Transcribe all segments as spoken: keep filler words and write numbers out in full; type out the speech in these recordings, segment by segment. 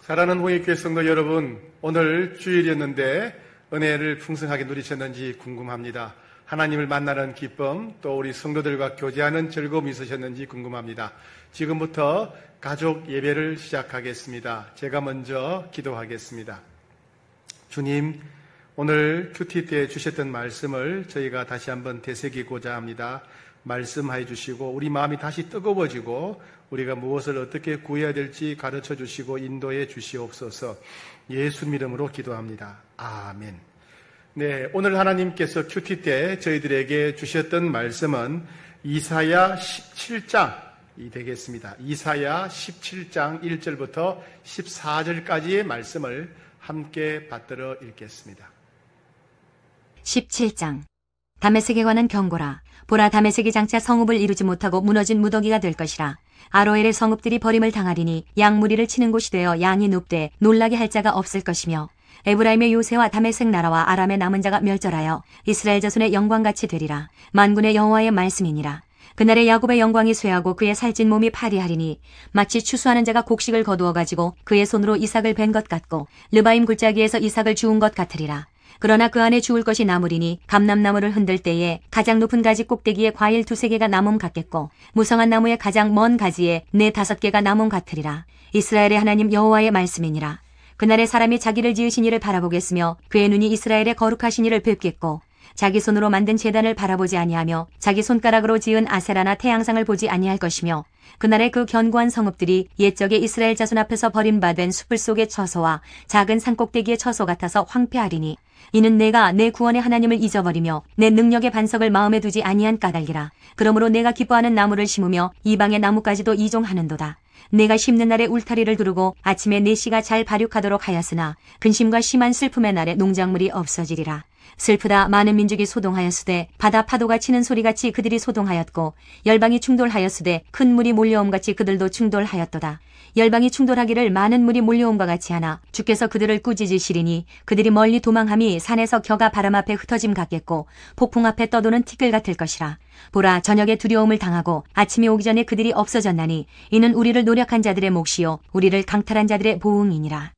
사랑하는 홍익교회 성도 여러분, 오늘 주일이었는데 은혜를 풍성하게 누리셨는지 궁금합니다. 하나님을 만나는 기쁨, 또 우리 성도들과 교제하는 즐거움이 있으셨는지 궁금합니다. 지금부터 가족 예배를 시작하겠습니다. 제가 먼저 기도하겠습니다. 주님, 오늘 큐티 때 주셨던 말씀을 저희가 다시 한번 되새기고자 합니다. 말씀해 주시고 우리 마음이 다시 뜨거워지고 우리가 무엇을 어떻게 구해야 될지 가르쳐 주시고 인도해 주시옵소서. 예수님 이름으로 기도합니다. 아멘. 네, 오늘 하나님께서 큐티 때 저희들에게 주셨던 말씀은 이사야 십칠 장이 되겠습니다. 이사야 십칠 장 일 절부터 십사 절까지의 말씀을 함께 받들어 읽겠습니다. 십칠 장. 다메섹에 관한 경고라. 보라, 다메섹이 장차 성읍을 이루지 못하고 무너진 무더기가 될 것이라. 아로엘의 성읍들이 버림을 당하리니 양무리를 치는 곳이 되어 양이 눕되 놀라게 할 자가 없을 것이며, 에브라임의 요새와 다메섹 나라와 아람의 남은 자가 멸절하여 이스라엘 자손의 영광같이 되리라. 만군의 여호와의 말씀이니라. 그날에 야곱의 영광이 쇠하고 그의 살찐 몸이 파리하리니 마치 추수하는 자가 곡식을 거두어 가지고 그의 손으로 이삭을 벤 것 같고 르바임 굴짜기에서 이삭을 주운 것 같으리라. 그러나 그 안에 주울 것이 나무리니 감람나무를 흔들 때에 가장 높은 가지 꼭대기에 과일 두세 개가 남음 같겠고 무성한 나무의 가장 먼 가지에 네 다섯 개가 남음 같으리라. 이스라엘의 하나님 여호와의 말씀이니라. 그날에 사람이 자기를 지으신 이를 바라보겠으며 그의 눈이 이스라엘의 거룩하신 이를 뵙겠고 자기 손으로 만든 제단을 바라보지 아니하며 자기 손가락으로 지은 아세라나 태양상을 보지 아니할 것이며, 그날에 그 견고한 성읍들이 옛적의 이스라엘 자손 앞에서 버림받은 숲을 속의 처소와 작은 산꼭대기의 처소 같아서 황폐하리니 이는 내가 내 구원의 하나님을 잊어버리며 내 능력의 반석을 마음에 두지 아니한 까닭이라. 그러므로 내가 기뻐하는 나무를 심으며 이방의 나무까지도 이종하는도다. 내가 심는 날에 울타리를 두르고 아침에 내 씨가 잘 발육하도록 하였으나 근심과 심한 슬픔의 날에 농작물이 없어지리라. 슬프다, 많은 민족이 소동하였으되 바다 파도가 치는 소리같이 그들이 소동하였고 열방이 충돌하였으되 큰 물이 몰려옴같이 그들도 충돌하였도다. 열방이 충돌하기를 많은 물이 몰려옴과 같이 하나 주께서 그들을 꾸짖으시리니 그들이 멀리 도망함이 산에서 겨가 바람 앞에 흩어짐 같겠고 폭풍 앞에 떠도는 티끌 같을 것이라. 보라, 저녁에 두려움을 당하고 아침이 오기 전에 그들이 없어졌나니 이는 우리를 노력한 자들의 몫이요 우리를 강탈한 자들의 보응이니라.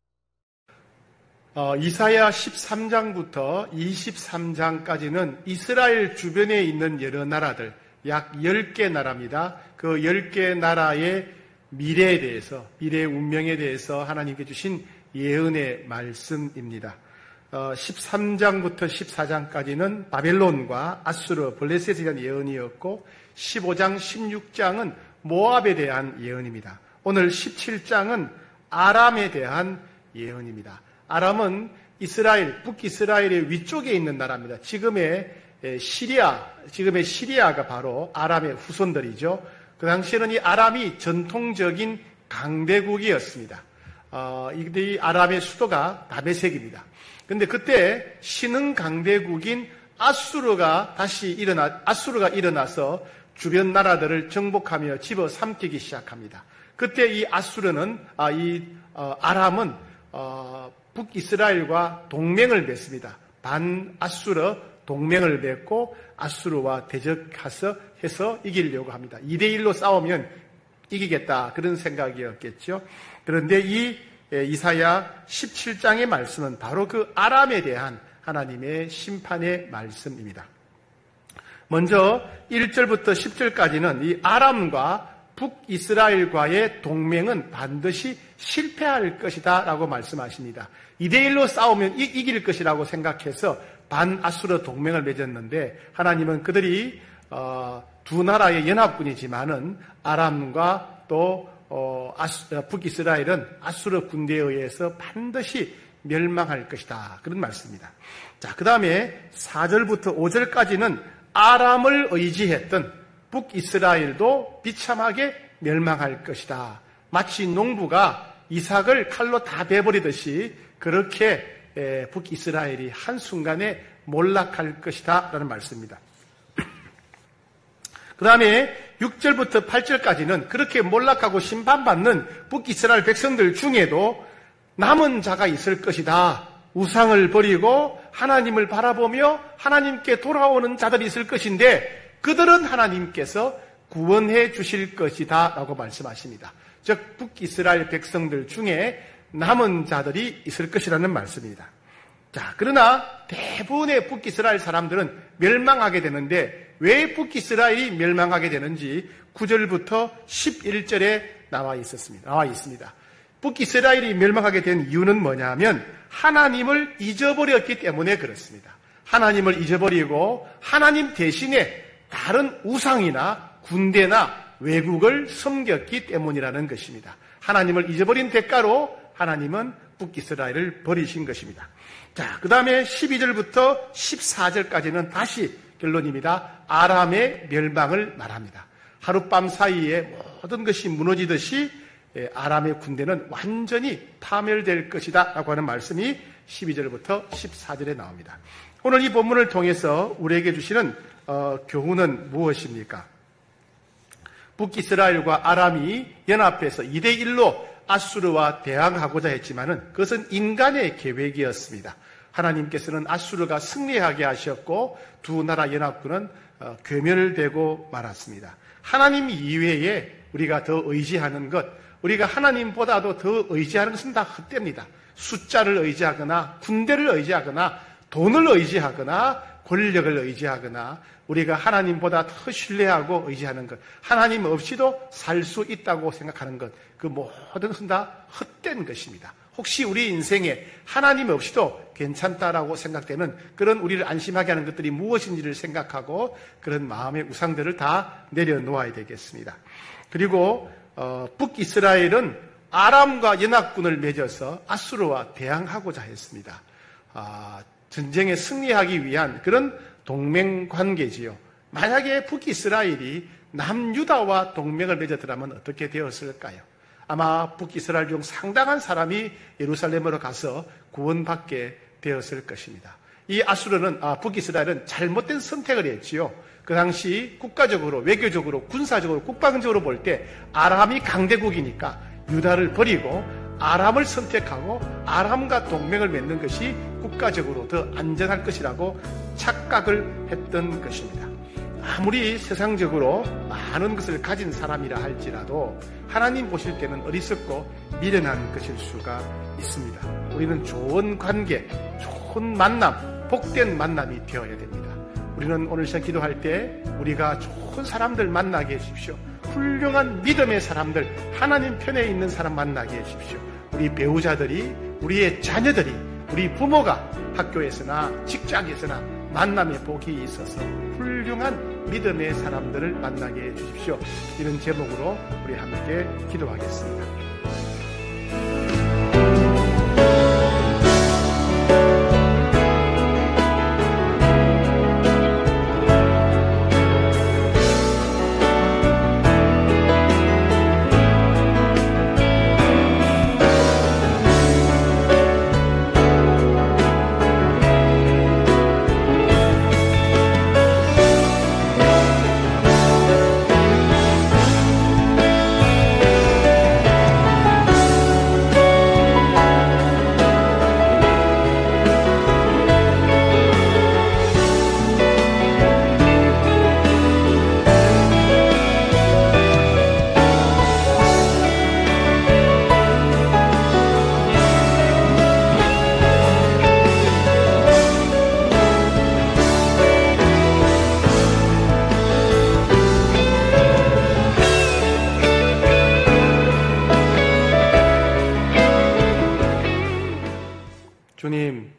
어, 이사야 십삼 장부터 이십삼 장까지는 이스라엘 주변에 있는 여러 나라들, 약 열 개 나라입니다. 그 열 개 나라의 미래에 대해서, 미래의 운명에 대해서 하나님께 주신 예언의 말씀입니다. 어, 십삼 장부터 십사 장까지는 바벨론과 아수르, 블레셋에 대한 예언이었고 십오 장, 십육 장은 모압에 대한 예언입니다. 오늘 십칠 장은 아람에 대한 예언입니다. 아람은 이스라엘, 북이스라엘의 위쪽에 있는 나라입니다. 지금의 시리아, 지금의 시리아가 바로 아람의 후손들이죠. 그 당시에는 이 아람이 전통적인 강대국이었습니다. 어, 이 아람의 수도가 다메섹입니다. 그런데 그때 신흥 강대국인 아수르가 다시 일어나, 아수르가 일어나서 주변 나라들을 정복하며 집어삼키기 시작합니다. 그때 이 아수르는, 아, 이 어, 아람은 어, 북이스라엘과 동맹을 맺습니다. 반아수르 동맹을 맺고 아수르와 대적해서 해서 이기려고 합니다. 이 대 일로 싸우면 이기겠다, 그런 생각이었겠죠. 그런데 이 이사야 십칠 장의 말씀은 바로 그 아람에 대한 하나님의 심판의 말씀입니다. 먼저 일 절부터 십 절까지는 이 아람과 북이스라엘과의 동맹은 반드시 실패할 것이다 라고 말씀하십니다. 이 대 일로 싸우면 이, 이길 것이라고 생각해서 반아수르 동맹을 맺었는데 하나님은 그들이 어, 두 나라의 연합군이지만은 아람과 또 어, 아수, 북이스라엘은 아수르 군대에 의해서 반드시 멸망할 것이다, 그런 말씀입니다. 자, 그 다음에 사 절부터 오 절까지는 아람을 의지했던 북이스라엘도 비참하게 멸망할 것이다. 마치 농부가 이삭을 칼로 다 베버리듯이 그렇게 북이스라엘이 한순간에 몰락할 것이다 라는 말씀입니다. 그 다음에 육 절부터 팔 절까지는 그렇게 몰락하고 심판받는 북이스라엘 백성들 중에도 남은 자가 있을 것이다. 우상을 버리고 하나님을 바라보며 하나님께 돌아오는 자들이 있을 것인데 그들은 하나님께서 구원해 주실 것이다 라고 말씀하십니다. 즉 북이스라엘 백성들 중에 남은 자들이 있을 것이라는 말씀입니다. 자, 그러나 대부분의 북이스라엘 사람들은 멸망하게 되는데 왜 북이스라엘이 멸망하게 되는지 구 절부터 십일 절에 나와 있었습니다. 나와 있습니다. 북이스라엘이 멸망하게 된 이유는 뭐냐면 하나님을 잊어버렸기 때문에 그렇습니다. 하나님을 잊어버리고 하나님 대신에 다른 우상이나 군대나 외국을 섬겼기 때문이라는 것입니다. 하나님을 잊어버린 대가로 하나님은 북이스라엘을 버리신 것입니다. 자, 그 다음에 십이 절부터 십사 절까지는 다시 결론입니다. 아람의 멸망을 말합니다. 하룻밤 사이에 모든 것이 무너지듯이 아람의 군대는 완전히 파멸될 것이다 라고 하는 말씀이 십이 절부터 십사 절에 나옵니다. 오늘 이 본문을 통해서 우리에게 주시는 어, 교훈은 무엇입니까? 북이스라엘과 아람이 연합해서 이 대 일로 아수르와 대항하고자 했지만은 그것은 인간의 계획이었습니다. 하나님께서는 아수르가 승리하게 하셨고 두 나라 연합군은 어, 괴멸되고 말았습니다. 하나님 이외에 우리가 더 의지하는 것, 우리가 하나님보다도 더 의지하는 것은 다 헛됩니다. 숫자를 의지하거나 군대를 의지하거나 돈을 의지하거나 권력을 의지하거나 우리가 하나님보다 더 신뢰하고 의지하는 것, 하나님 없이도 살 수 있다고 생각하는 것, 그 모든 것은 다 헛된 것입니다. 혹시 우리 인생에 하나님 없이도 괜찮다라고 생각되는 그런 우리를 안심하게 하는 것들이 무엇인지를 생각하고 그런 마음의 우상들을 다 내려놓아야 되겠습니다. 그리고 어, 북이스라엘은 아람과 연합군을 맺어서 아수르와 대항하고자 했습니다. 아, 전쟁에 승리하기 위한 그런 동맹관계지요. 만약에 북이스라엘이 남유다와 동맹을 맺었더라면 어떻게 되었을까요? 아마 북이스라엘 중 상당한 사람이 예루살렘으로 가서 구원받게 되었을 것입니다. 이 아수르는, 아, 북이스라엘은 잘못된 선택을 했지요. 그 당시 국가적으로, 외교적으로, 군사적으로, 국방적으로 볼 때 아람이 강대국이니까 유다를 버리고 아람을 선택하고 아람과 동맹을 맺는 것이 국가적으로 더 안전할 것이라고 착각을 했던 것입니다. 아무리 세상적으로 많은 것을 가진 사람이라 할지라도 하나님 보실 때는 어리석고 미련한 것일 수가 있습니다. 우리는 좋은 관계, 좋은 만남, 복된 만남이 되어야 됩니다. 우리는 오늘 시간 기도할 때 우리가 좋은 사람들 만나게 해주십시오. 훌륭한 믿음의 사람들, 하나님 편에 있는 사람 만나게 해주십시오. 우리 배우자들이, 우리의 자녀들이, 우리 부모가 학교에서나 직장에서나 만남의 복이 있어서 훌륭한 믿음의 사람들을 만나게 해주십시오. 이런 제목으로 우리 함께 기도하겠습니다. 주님,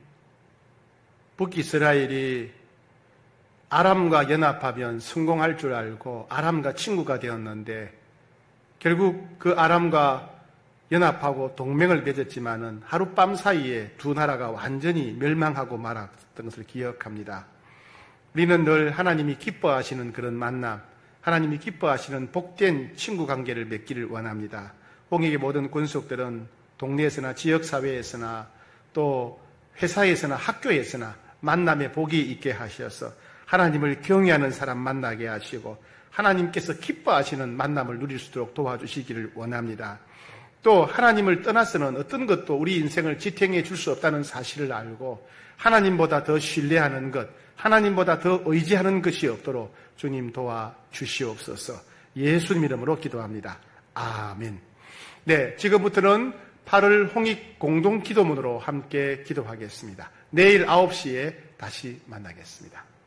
북이스라엘이 아람과 연합하면 성공할 줄 알고 아람과 친구가 되었는데 결국 그 아람과 연합하고 동맹을 맺었지만은 하룻밤 사이에 두 나라가 완전히 멸망하고 말았던 것을 기억합니다. 우리는 늘 하나님이 기뻐하시는 그런 만남, 하나님이 기뻐하시는 복된 친구 관계를 맺기를 원합니다. 홍익의 모든 권속들은 동네에서나 지역사회에서나 또 회사에서나 학교에서나 만남의 복이 있게 하셔서 하나님을 경외하는 사람 만나게 하시고 하나님께서 기뻐하시는 만남을 누릴 수 있도록 도와주시기를 원합니다. 또 하나님을 떠나서는 어떤 것도 우리 인생을 지탱해 줄 수 없다는 사실을 알고 하나님보다 더 신뢰하는 것, 하나님보다 더 의지하는 것이 없도록 주님 도와주시옵소서. 예수님 이름으로 기도합니다. 아멘. 네, 지금부터는 팔월 홍익 공동기도문으로 함께 기도하겠습니다. 내일 아홉 시에 다시 만나겠습니다.